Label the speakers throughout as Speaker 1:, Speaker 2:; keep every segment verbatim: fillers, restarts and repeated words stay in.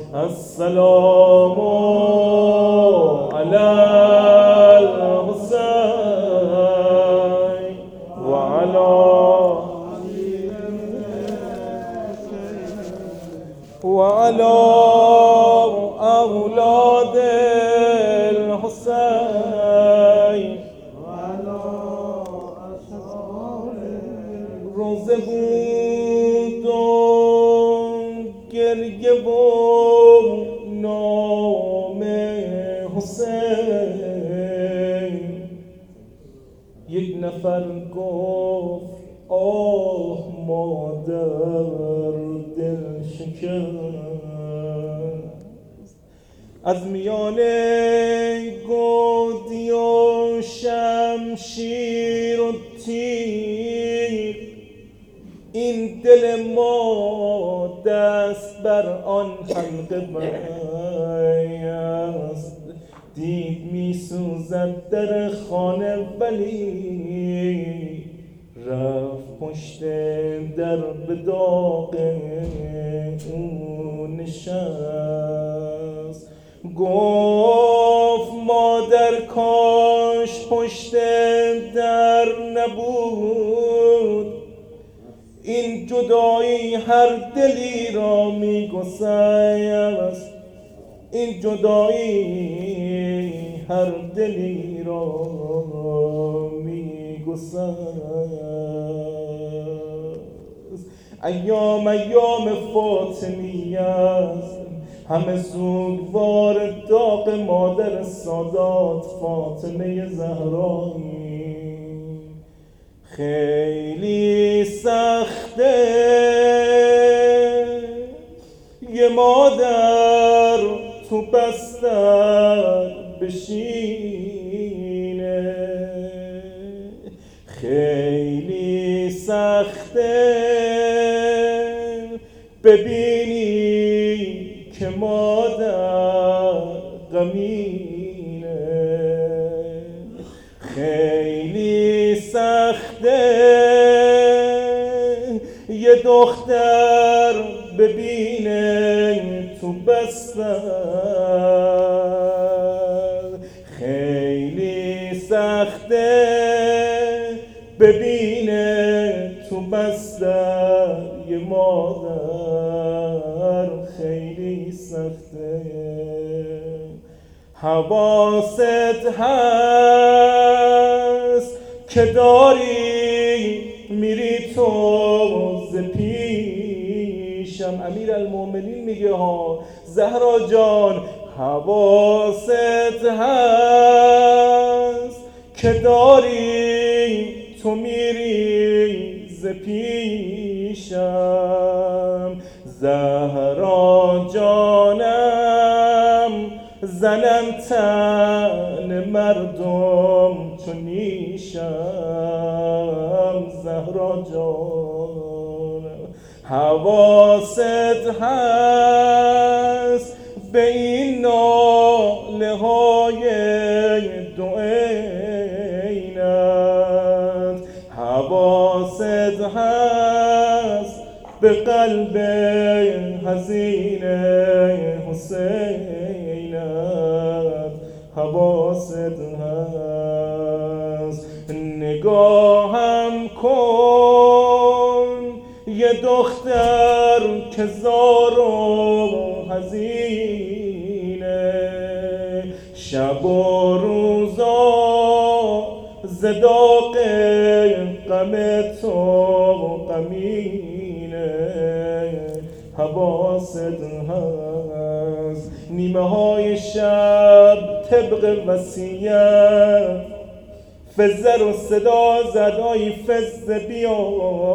Speaker 1: السلام علی الحسین و علی و علی اولاد الحسین روزه بود و گریه و نام حسین. یک نفر گفت آه مادر دل شکست، از میان گودی و شمشیر و تیر این دل ما دست بر آن حلقه بست. دید می سوزد در خانه ولی رفت پشت در به داغ او نشست. گفت مادر کاش پشت در نبود، این جدایی هر دلی را می گسست. این جدایی هر دلی را می گسست. ایام ایام فاطمی است، همه سوگوار داغ مادر سادات فاطمه زهرایی. خیلی سخته یه مادر تو بستر بشینه، خیلی سخته ببینی که مادر غمینه. خیلی سخته یه دختر ببینه تو بستر، خیلی سخته ببینه تو بستر یه مادر، خیلی سخته. حواست هست که داری میری تو ز پیشم. امیر المومنین میگه ها زهرا جان، حواست هست که داری تو میری ز پیشم. زهرا جانم زنم تن مردم چو نیشم. زهرا جانم حواست هست به این ناله های دو عینت، حواست هست به قلب حزین حسینت، حواست هست. نگاهم کن یه دختر که زار و حزینه، شب و روزا ز داغ غم تو غمینه، حواست هست. نیمه های شب طبق وصیت فزر و صدا زدای فز بیا.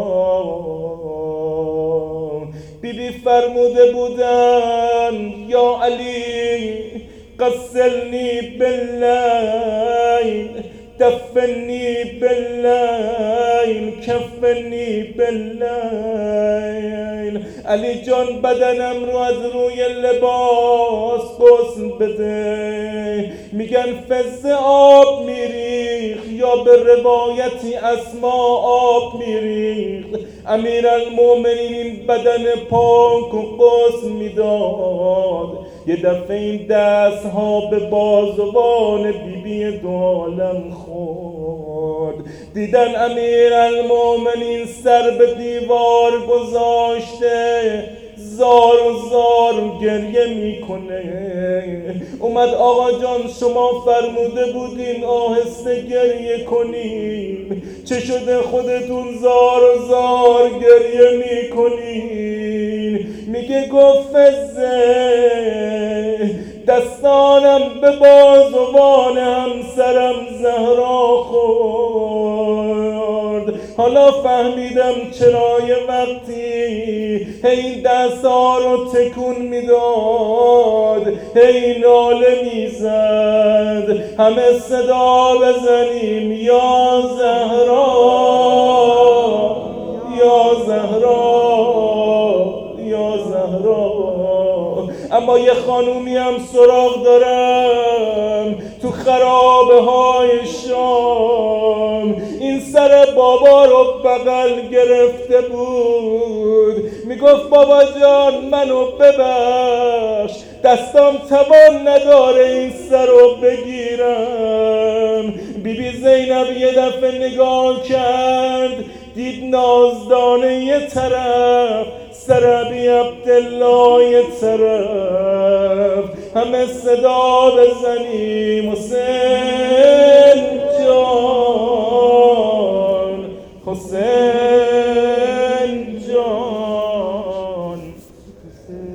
Speaker 1: بی بی فرموده بودن یا علی غسلنی باللیل دفنی باللیل کفنی باللیل. علی جان بدنم رو از روی لباس غسل بده. میگن فز آب میریخ یا به روایتی اسما آب میریخ. امیرالمومنین این بدن پاک و غسل میداد، یه دفعه این دست ها به بازوان بی بی دو عالم خورد. دیدن امیرالمومنین سر به دیوار گذاشته، زار و زار گریه میکنه. اومد آقا جان شما فرموده بودین آهسته گریه کنیم، چه شده خودتون زار و زار گریه میکنین؟ میگه گفزه دستانم به بازوان همسرم زهرا خورد، حالا فهمیدم چرا یه وقتی این دستا رو تکون میداد، هی ناله میزد، همه صدا بزنیم یا زهرا یا زهرا یا زهرا. اما یه خانومی هم سراغ دارم تو خرابه های شام، این سر بابا رو بغل گرفته بود، میگفت بابا جان منو ببخش، دستام توان نداره این سر رو بگیرم. بی بی زینب یه دفعه نگاه کرد، دید نازدانه یه طرف، سر ابی عبدالله یه طرف، همه صدا بزنیم حسین